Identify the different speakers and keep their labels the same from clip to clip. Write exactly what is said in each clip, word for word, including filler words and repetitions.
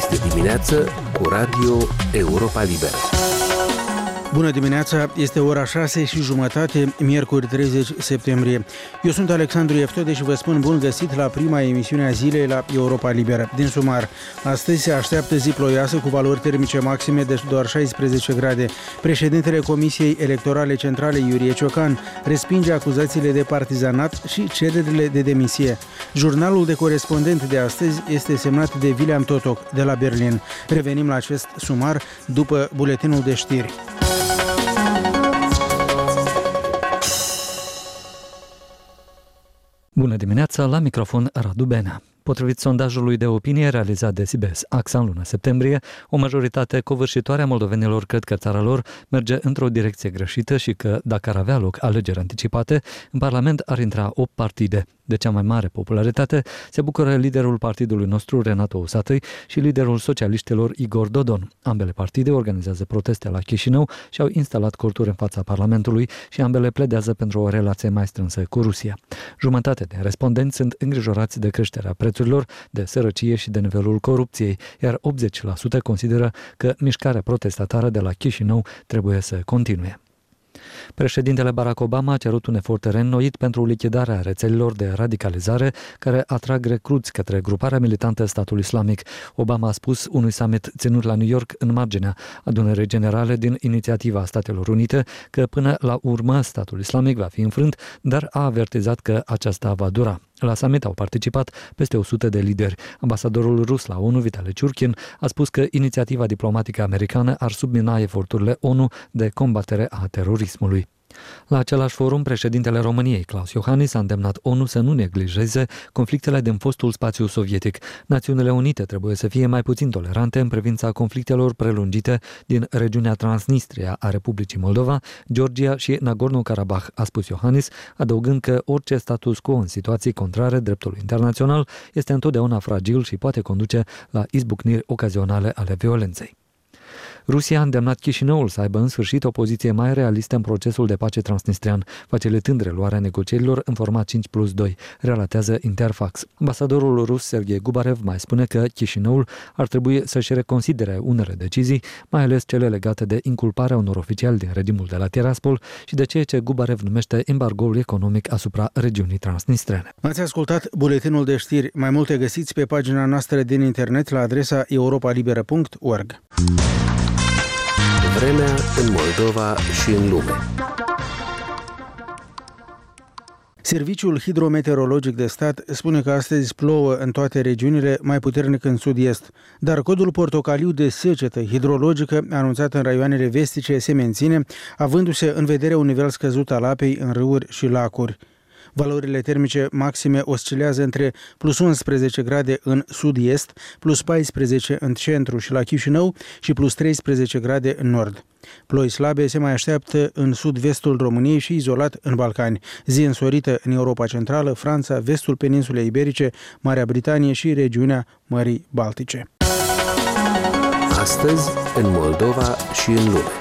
Speaker 1: Este dimineață cu Radio Europa Liberă.
Speaker 2: Bună dimineața, este ora șase și jumătate, miercuri treizeci septembrie. Eu sunt Alexandru Eftode și vă spun bun găsit la prima emisiune a zilei la Europa Liberă. Din sumar, astăzi se așteaptă zi ploioasă cu valori termice maxime de doar șaisprezece grade. Președintele Comisiei Electorale Centrale, Iurie Ciocan, respinge acuzațiile de partizanat și cererile de demisie. Jurnalul de corespondent de astăzi este semnat de William Totoc de la Berlin. Revenim la acest sumar după buletinul de știri.
Speaker 3: Bună dimineața, la microfon Radu Benea. Potrivit sondajului de opinie realizat de S I B E S AXA în luna septembrie, o majoritate covârșitoare a moldovenilor cred că țara lor merge într-o direcție greșită și că, dacă ar avea loc alegeri anticipate, în Parlament ar intra opt partide. De cea mai mare popularitate se bucură liderul partidului nostru, Renato Usatăi, și liderul socialiștilor, Igor Dodon. Ambele partide organizează proteste la Chișinău și au instalat corturi în fața Parlamentului și ambele pledează pentru o relație mai strânsă cu Rusia. Jumătate din respondenți sunt îngrijorați de creșterea prețurilor, de sărăcie și de nivelul corupției, iar optzeci la sută consideră că mișcarea protestatară de la Chișinău trebuie să continue. Președintele Barack Obama a cerut un efort reînnoit pentru lichidarea rețelelor de radicalizare care atrag recruți către gruparea militantă Statul Islamic. Obama a spus unui summit ținut la New York în marginea adunării generale din inițiativa Statelor Unite că până la urmă Statul Islamic va fi înfrânt, dar a avertizat că aceasta va dura. La summit au participat peste o sută de lideri. Ambasadorul rus la ONU, Vitali Ciurkin, a spus că inițiativa diplomatică americană ar submina eforturile ONU de combatere a terorismului. La același forum, președintele României, Klaus Iohannis, a îndemnat ONU să nu neglijeze conflictele din fostul spațiu sovietic. Națiunile Unite trebuie să fie mai puțin tolerante în privința conflictelor prelungite din regiunea Transnistria a Republicii Moldova, Georgia și Nagorno-Karabakh, a spus Iohannis, adăugând că orice status quo în situații contrare dreptului internațional este întotdeauna fragil și poate conduce la izbucniri ocazionale ale violenței. Rusia a îndemnat Chișinăul să aibă în sfârșit o poziție mai realistă în procesul de pace transnistrian, facilitând reluarea negocierilor în format cinci plus doi, relatează Interfax. Ambasadorul rus Sergei Gubarev mai spune că Chișinăul ar trebui să-și reconsidere unele decizii, mai ales cele legate de inculparea unor oficiali din regimul de la Tiraspol și de ceea ce Gubarev numește embargoul economic asupra regiunii transnistrene.
Speaker 2: Ați ascultat buletinul de știri. Mai multe găsiți pe pagina noastră din internet la adresa europa liberă punct org.
Speaker 1: Vremea în Moldova și în lume.
Speaker 2: Serviciul hidrometeorologic de stat spune că astăzi plouă în toate regiunile, mai puternic în sud-est, dar codul portocaliu de secetă hidrologică anunțat în raioanele vestice se menține, avându-se în vedere un nivel scăzut al apei în râuri și lacuri. Valorile termice maxime oscilează între plus unsprezece grade în sud-est, plus paisprezece în centru și la Chișinău și plus treisprezece grade în nord. Ploi slabe se mai așteaptă în sud-vestul României și izolat în Balcani. Zi însorită în Europa Centrală, Franța, vestul peninsulei Iberice, Marea Britanie și regiunea Mării Baltice.
Speaker 1: Astăzi, în Moldova și în lume.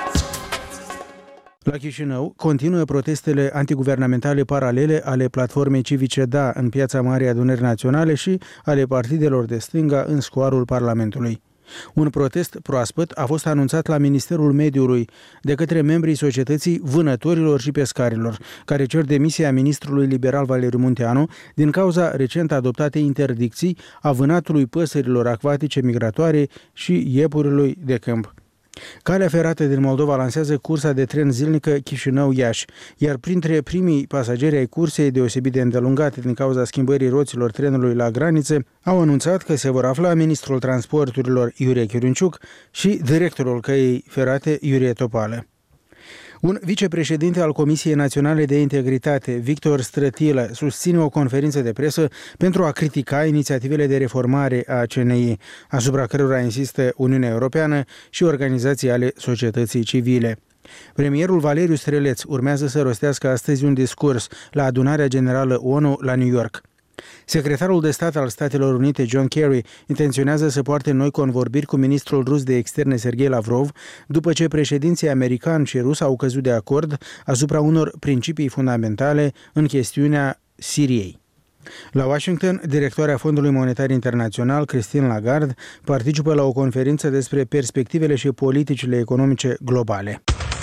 Speaker 2: La Chișinău continuă protestele antiguvernamentale paralele ale platformei civice Da în Piața Marii Adunări Naționale și ale partidelor de stânga în scoarul Parlamentului. Un protest proaspăt a fost anunțat la Ministerul Mediului de către membrii societății vânătorilor și pescarilor, care cer demisia ministrului liberal Valeriu Munteanu din cauza recent adoptate interdicții a vânatului păsărilor acvatice migratoare și iepurilor de câmp. Calea ferată din Moldova lansează cursa de tren zilnică Chișinău-Iași, iar printre primii pasageri ai cursei, deosebit de îndelungate din cauza schimbării roților trenului la granițe, au anunțat că se vor afla ministrul transporturilor Iurie Chirunciuc și directorul căii ferate Iurie Topală. Un vicepreședinte al Comisiei Naționale de Integritate, Victor Strătilă, susține o conferință de presă pentru a critica inițiativele de reformare a C N I, asupra cărora insistă Uniunea Europeană și organizații ale societății civile. Premierul Valeriu Streleț urmează să rostească astăzi un discurs la adunarea generală ONU la New York. Secretarul de stat al Statelor Unite, John Kerry, intenționează să poarte noi convorbiri cu ministrul rus de externe, Sergei Lavrov, după ce președinții american și rus au căzut de acord asupra unor principii fundamentale în chestiunea Siriei. La Washington, directoarea Fondului Monetar Internațional, Christine Lagarde, participă la o conferință despre perspectivele și politicile economice globale.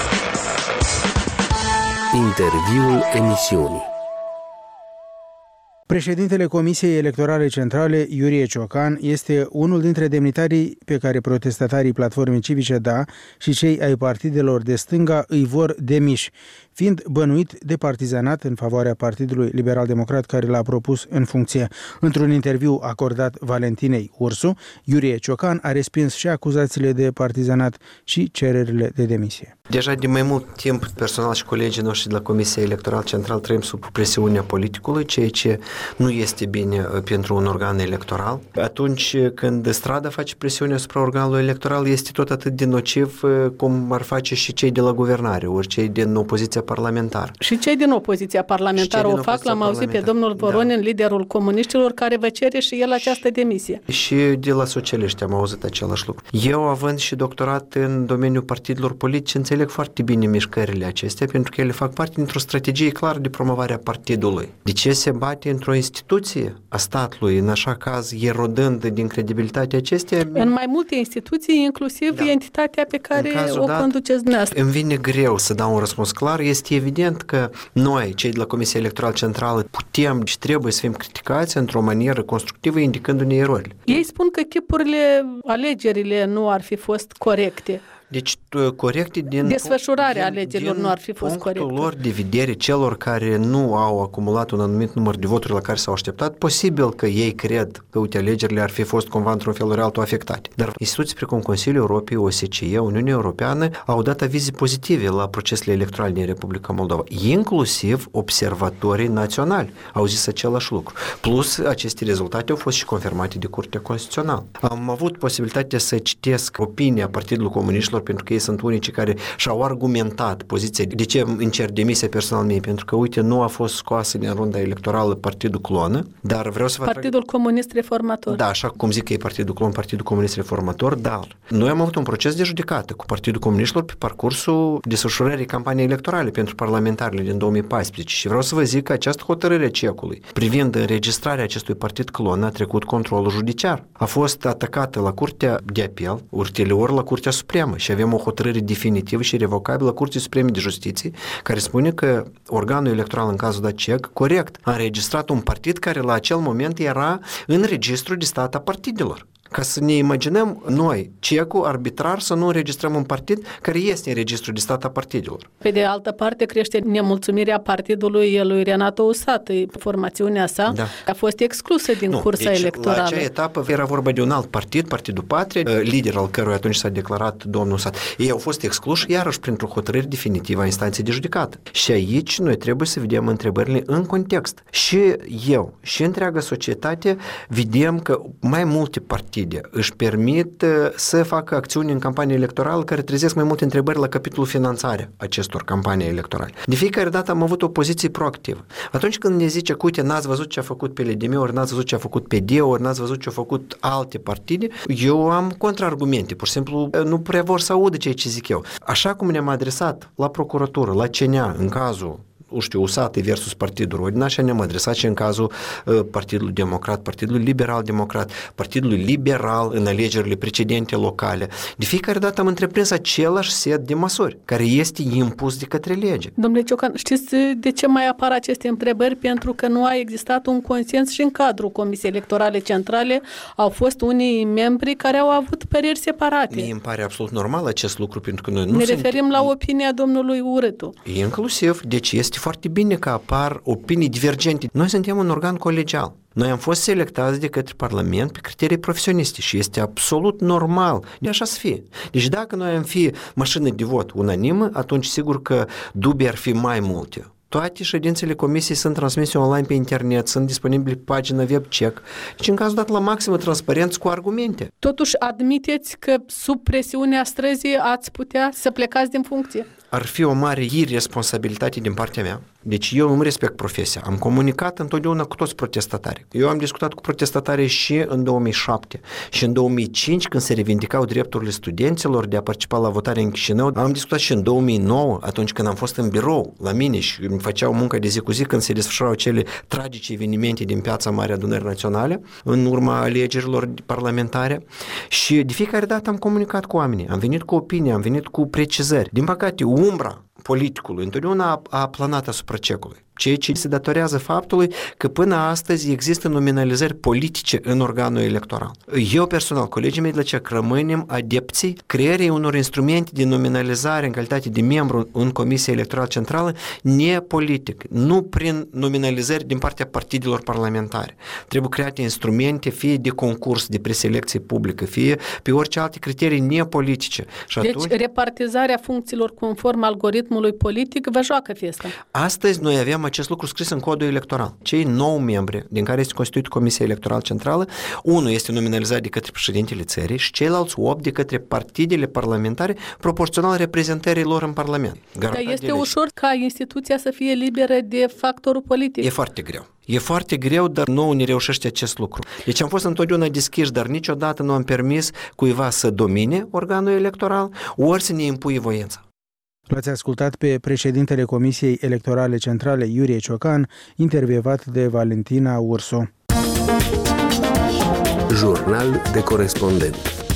Speaker 1: Interviul emisiunii.
Speaker 2: Președintele Comisiei Electorale Centrale, Iurie Ciocan, este unul dintre demnitarii pe care protestatarii Platformei Civice Da și cei ai partidelor de stânga îi vor demiși, fiind bănuit de partizanat în favoarea Partidului Liberal-Democrat care l-a propus în funcție. Într-un interviu acordat Valentinei Ursu, Iurie Ciocan a respins și acuzațiile de partizanat și cererile de demisie.
Speaker 4: Deja de mai mult timp, personal și colegii noștri de la Comisia Electorală Centrală trăim sub presiunea politicului, ceea ce nu este bine pentru un organ electoral. Atunci când strada face presiune asupra organului electoral, este tot atât de nociv cum ar face și cei de la guvernare, ori cei din opoziția parlamentară.
Speaker 5: Și cei din opoziția parlamentară o fac, l-am auzit pe domnul Voronin, da. liderul comuniștilor, care vă cere și el această demisie.
Speaker 4: Și de la socialiști am auzit același lucru. Eu, având și doctorat în domeniul partidelor politice, înțeleg foarte bine mișcările acestea, pentru că ele fac parte dintr-o strategie clară de promovare a partidului. De ce se bate într-o instituție a statului, în așa caz, erodând din credibilitatea acestea?
Speaker 5: În mai multe instituții, inclusiv da. entitatea pe care o dat, conduceți dumneavoastră.
Speaker 4: Îmi vine greu să dau un răspuns clar. Este evident că noi, cei de la Comisia Electorală Centrală, putem și trebuie să fim criticați într-o manieră constructivă, indicându-ne erorile.
Speaker 5: Ei spun că chipurile, alegerile nu ar fi fost corecte.
Speaker 4: Deci, corecte din...
Speaker 5: Desfășurarea alegerilor nu ar fi fost corectă.
Speaker 4: Punctul lor de vedere, celor care nu au acumulat un anumit număr de voturi la care s-au așteptat, posibil că ei cred că, uite, alegerile ar fi fost cumva într-un fel ori altul afectate. Dar instituții precum Consiliul Europei, O S C E, Uniunea Europeană au dat avize pozitive la procesele electorale din Republica Moldova. Inclusiv observatorii naționali au zis același lucru. Plus, aceste rezultate au fost și confirmate de Curtea Constituțională. Am avut posibilitatea să citesc opinia Partidului Comuniștilor, pentru că ei sunt unicii care și-au argumentat poziția. De ce îmi cer demisia personal mie? Pentru că, uite, nu a fost scoasă din runda electorală Partidul Clonă, dar vreau să vă
Speaker 5: Partidul atrag... Comunist Reformator.
Speaker 4: Da, așa cum zic că e Partidul Clon, Partidul Comunist Reformator, dar noi am avut un proces de judecată cu Partidul Comuniștilor pe parcursul desfășurării campaniei electorale pentru parlamentarile din două mii paisprezece și vreau să vă zic că această hotărâre a cecului privind înregistrarea acestui partid clon a trecut controlul judiciar. A fost atacată la Curtea de Apel, ulterior la Curtea Supremă și avem o hotărâre definitivă și revocabilă a Curții Supreme de Justiție, care spune că organul electoral în cazul dat cec, corect, a înregistrat un partid care la acel moment era în registrul de stat a partidelor. Ca să ne imaginăm noi, cecul arbitrar să nu înregistrăm un partid care este în registrul de stat a partidelor.
Speaker 5: Pe de altă parte, crește nemulțumirea partidului lui Renato Usat. Formațiunea sa da. a fost exclusă din
Speaker 4: nu,
Speaker 5: cursa
Speaker 4: deci,
Speaker 5: electorală.
Speaker 4: La acea etapă era vorba de un alt partid, Partidul Patrie, lider al căruia atunci s-a declarat domnul Usat. Ei au fost excluși iarăși printr-o hotărâre definitivă a instanței de judecată. Și aici noi trebuie să vedem întrebările în context. Și eu, și întreaga societate, vedem că mai multe partide își permit să facă acțiuni în campanie electorală care trezesc mai multe întrebări la capitolul finanțare acestor campanii electorale. De fiecare dată am avut o poziție proactivă. Atunci când ne zice că, uite, n-ați văzut ce a făcut P L D M, ori n-ați văzut ce a făcut P D, ori n-ați văzut ce a făcut alte partide, eu am contraargumente. Pur și simplu nu prea vor să audă ceea ce zic eu. Așa cum ne-am adresat la procuratură, la C N A, în cazul știu, Usate versus Partidul Rodina, așa ne-am adresat și în cazul uh, Partidului Democrat, Partidului Liberal-Democrat, Partidului Liberal în alegerile precedente locale. De fiecare dată am întreprins același set de măsuri, care este impus de către lege.
Speaker 5: Domnule Ciocan, știți de ce mai apar aceste întrebări? Pentru că nu a existat un consens și în cadrul Comisiei Electorale Centrale au fost unii membri care au avut păreri separate.
Speaker 4: Mie îmi pare absolut normal acest lucru, pentru că noi nu
Speaker 5: Ne
Speaker 4: sunt...
Speaker 5: referim la opinia domnului Urâtu.
Speaker 4: Inclusiv, deci este foarte bine că apar opinii divergente. Noi suntem un organ colegial. Noi am fost selectați de către Parlament pe criterii profesioniste și este absolut normal de așa să fie. Deci dacă noi am fi mașină de vot unanimă, atunci sigur că dubii ar fi mai multe. Toate ședințele comisiei sunt transmise online pe internet, sunt disponibile pe pagina web check. Deci în cazul dat la maximă transparență cu argumente.
Speaker 5: Totuși admiteți că sub presiunea străzii ați putea să plecați din funcție?
Speaker 4: Ar fi o mare irresponsabilitate din partea mea Deci eu îmi respect profesia. Am comunicat întotdeauna cu toți protestatarii. Eu am discutat cu protestatarii și în două mii șapte și în două mii cinci, când se revindicau drepturile studenților de a participa la votare în Chișinău. Am discutat și în două mii nouă, atunci când am fost în birou la mine și îmi făceau muncă de zi cu zi când se desfășurau cele tragice evenimente din Piața Mare Adunării Naționale în urma alegerilor parlamentare. Și de fiecare dată am comunicat cu oamenii, am venit cu opinie, am venit cu precizări. Din păcate, umbra politicului întotdeauna a, a planat asupra cecului, ceea ce se datorează faptului că până astăzi există nominalizări politice în organul electoral. Eu personal, colegii mei de la C E C, rămânem adepții creării unor instrumente de nominalizare în calitate de membru în Comisia Electorală Centrală nepolitic, nu prin nominalizări din partea partidelor parlamentare. Trebuie create instrumente fie de concurs, de preselecție publică, fie pe orice alte criterii nepolitice. Și
Speaker 5: deci
Speaker 4: atunci,
Speaker 5: repartizarea funcțiilor conform algoritmului politic vă joacă fiesta.
Speaker 4: Astăzi noi avem acest lucru scris în codul electoral. Cei nouă membri din care este constituit Comisia Electorală Centrală, unul este nominalizat de către președintele țării și ceilalți opt de către partidele parlamentare proporțional reprezentării lor în Parlament.
Speaker 5: Dar este ușor ca instituția să fie liberă de factorul politic.
Speaker 4: E foarte greu. E foarte greu, dar nouă ne reușește acest lucru. Deci am fost întotdeauna deschiși, dar niciodată nu am permis cuiva să domine organul electoral, ori să ne impui voința.
Speaker 2: L-ați ascultat pe președintele Comisiei Electorale Centrale, Iurie Ciocan, intervievat de Valentina Urso.
Speaker 1: Jurnal de corespondent.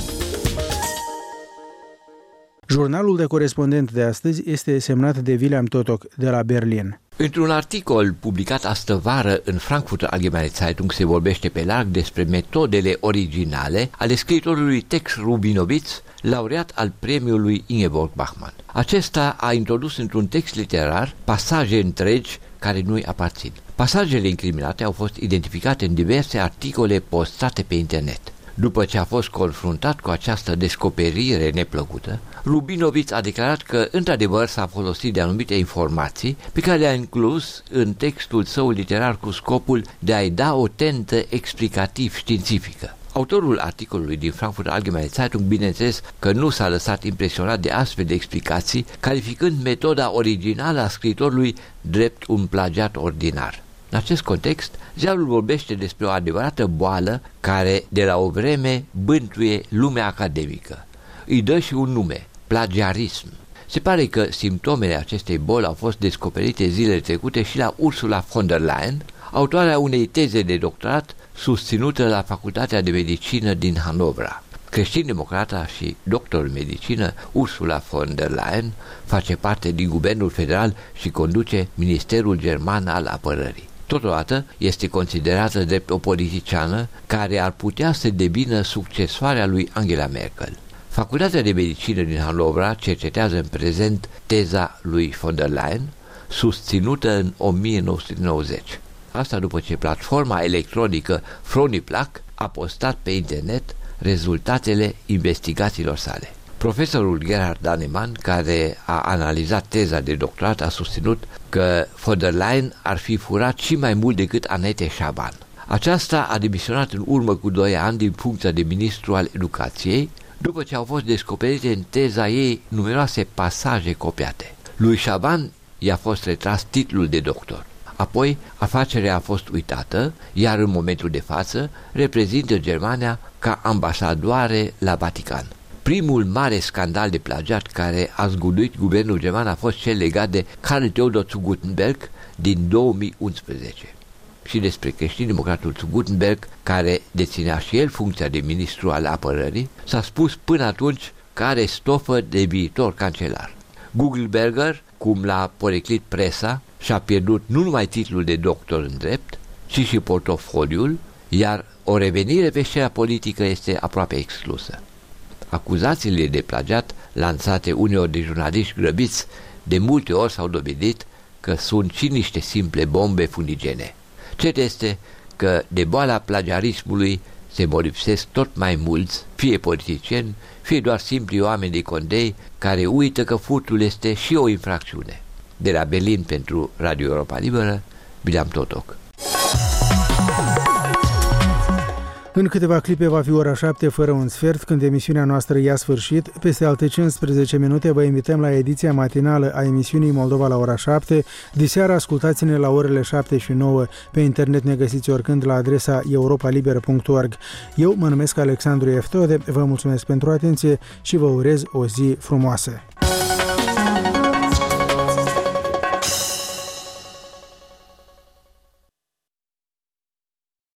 Speaker 2: Jurnalul de corespondent de astăzi este semnat de William Totok de la Berlin.
Speaker 6: Într-un articol publicat astăvară în Frankfurter Allgemeine Zeitung se vorbește pe larg despre metodele originale ale scriitorului Tex Rubinowitz, laureat al premiului Ingeborg Bachmann. Acesta a introdus într-un text literar pasaje întregi care nu-i aparțin. Pasajele incriminate au fost identificate în diverse articole postate pe internet. După ce a fost confruntat cu această descoperire neplăcută, Rubinowitz a declarat că, într-adevăr, s-a folosit de anumite informații pe care le-a inclus în textul său literar cu scopul de a-i da o tentă explicativ-științifică. Autorul articolului din Frankfurter Allgemeine Zeitung, bineînțeles că nu s-a lăsat impresionat de astfel de explicații, calificând metoda originală a scriitorului drept un plagiat ordinar. În acest context, ziarul vorbește despre o adevărată boală care, de la o vreme, bântuie lumea academică. Îi dă și un nume, plagiarism. Se pare că simptomele acestei boli au fost descoperite zilele trecute și la Ursula von der Leyen, autoarea unei teze de doctorat susținută la Facultatea de Medicină din Hanovra. Creștin-democrata și doctor în medicină, Ursula von der Leyen face parte din Guvernul Federal și conduce Ministerul German al Apărării. Totodată este considerată drept o politiciană care ar putea să devină succesoarea lui Angela Merkel. Facultatea de Medicină din Hanovra cercetează în prezent teza lui von der Leyen, susținută în o mie nouă sute nouăzeci. Asta după ce platforma electronică Froniplac a postat pe internet rezultatele investigațiilor sale. Profesorul Gerhard Dannemann, care a analizat teza de doctorat, a susținut că von der Leyen ar fi furat și mai mult decât Annette Schaban. Aceasta a demisionat în urmă cu doi ani din funcția de ministru al educației, după ce au fost descoperite în teza ei numeroase pasaje copiate. Lui Schaban i-a fost retras titlul de doctor. Apoi, afacerea a fost uitată, iar în momentul de față reprezintă Germania ca ambasadoare la Vatican. Primul mare scandal de plagiat care a zguduit guvernul german a fost cel legat de Karl Theodor zu Guttenberg din două mii unsprezece. Și despre creștin-democratul zu Guttenberg, care deținea și el funcția de ministru al apărării, s-a spus până atunci că are stofă de viitor cancelar. Gugelberger, cum l-a poreclit presa, și-a pierdut nu numai titlul de doctor în drept, ci și portofoliul, iar o revenire pe scena politică este aproape exclusă. Acuzațiile de plagiat lansate uneori de jurnaliști grăbiți de multe ori s-au dovedit că sunt și niște simple bombe fumigene. Cert este că de boala plagiarismului se molipsesc tot mai mulți, fie politicieni, fie doar simpli oameni de condei care uită că furtul este și o infracțiune. De la Berlin pentru Radio Europa Liberă, William Totok.
Speaker 2: În câteva clipe va fi ora șapte fără un sfert, când emisiunea noastră ia sfârșit. Peste alte cincisprezece minute vă invităm la ediția matinală a emisiunii Moldova la ora șapte. Diseară ascultați-ne la orele șapte și nouă. Pe internet ne găsiți oricând la adresa europa liberă punct org. Eu mă numesc Alexandru Eftode, vă mulțumesc pentru atenție și vă urez o zi frumoasă.